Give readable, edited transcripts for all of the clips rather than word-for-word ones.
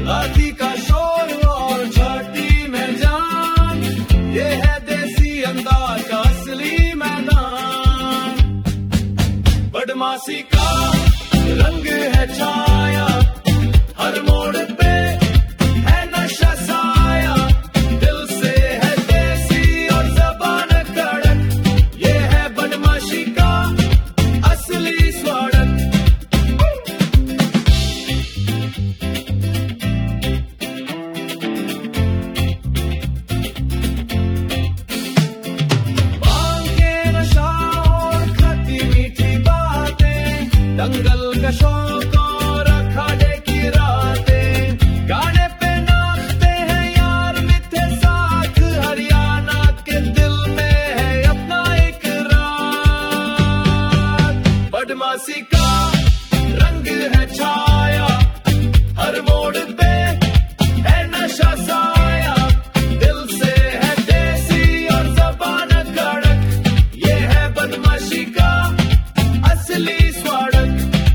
लाठी का शोर और छाती में जान, ये है देसी अंदाज का असली मैदान। बदमाशी का रंग है छाया, हर मोड़ पे है नशा साया, दिल से है देसी और ज़बान कड़क, ये है बदमाशी का असली स्वागत। भांग के नशा और खट्टी मीठी बातें, दंगल का शौक और अखाड़े की रातें, गाने पे नाचते हैं यार मिठे साथ, हरियाणा के दिल में है अपना एक राग। बदमाशी का रंग है छाया, हर मोड़ पे है नशा साया, दिल से है देसी और ज़बान कड़क, ये है बदमाशी का असली स्वागत।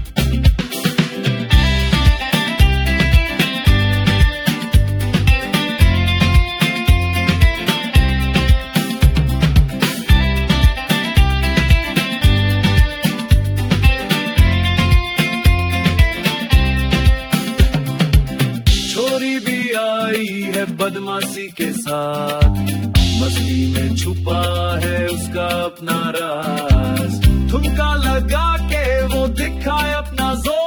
छोरी भी आई है बदमाशी के साथ, मस्ती में छुपा है उसका अपना राज, ठुमका लगा के वो दिखाए अपना जोर।